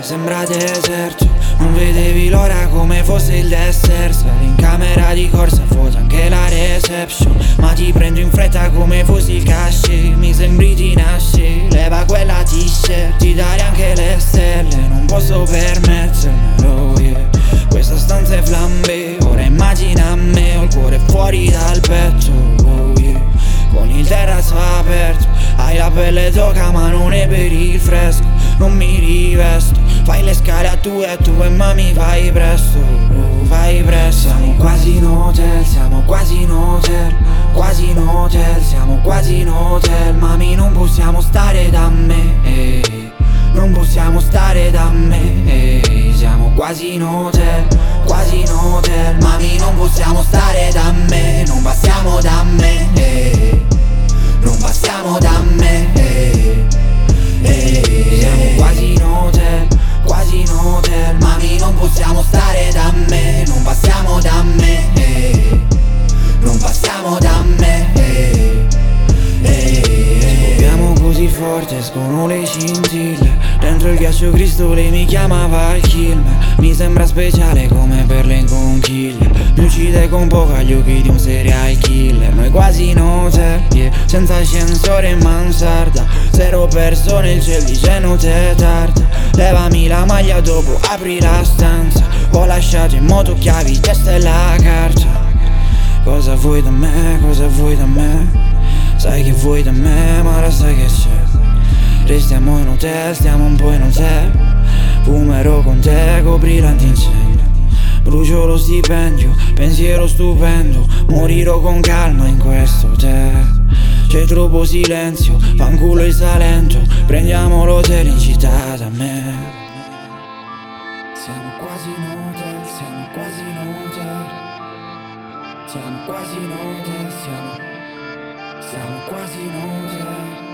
sembra deserto. Non vedevi l'ora come fosse il dessert. Stavi in camera di corsa, vuota anche la reception. Ma ti prendo in fretta come fossi il cachet. Mi sembri Tinashe, leva quella t-shirt. Ti dare anche le stelle, non posso permettermelo, yeah. Questa stanza è flambe, ora immagina me. Ho il cuore fuori dal petto, oh yeah. Con il terrazzo aperto, hai la pelle d'oca ma non è per il fresco. Non mi rivesto, fai le scale a tu e mami vai presto, oh, vai presto. Siamo quasi in hotel, siamo quasi in hotel, quasi in hotel, siamo quasi in hotel. Mami non possiamo stare da me, non possiamo stare da me, siamo quasi in hotel, quasi in hotel. Mami non possiamo stare da me, non passiamo da me, non passiamo da me, siamo quasi in hotel, quasi in hotel. Mami non possiamo stare da me, non passiamo da me, non passiamo da me. Scopriamo così forte, escono le scintille. Dentro il ghiaccio Cristo lei mi chiamava il killer. Mi sembra speciale come per le conchiglie. Mi uccide con poco agli occhi di un serial killer. Noi quasi in hotel, yeah, senza ascensore in mansarda. 0 persone, il cielo dice notte tarda. Levami la maglia dopo, apri la stanza. Ho lasciato in moto chiavi, testa e la carta. Cosa vuoi da me, cosa vuoi da me? Sai che vuoi da me, ma ora sai che c'è. Restiamo in hotel, stiamo un po' in hotel. Fumerò con te, copri l'antincendio. Brucio lo stipendio, pensiero stupendo. Morirò con calma in questo hotel. C'è troppo silenzio, fanculo il Salento. Prendiamo l'hotel in città da me. Siamo quasi in hotel, siamo quasi in hotel. Siamo quasi in hotel, siamo quasi in hotel.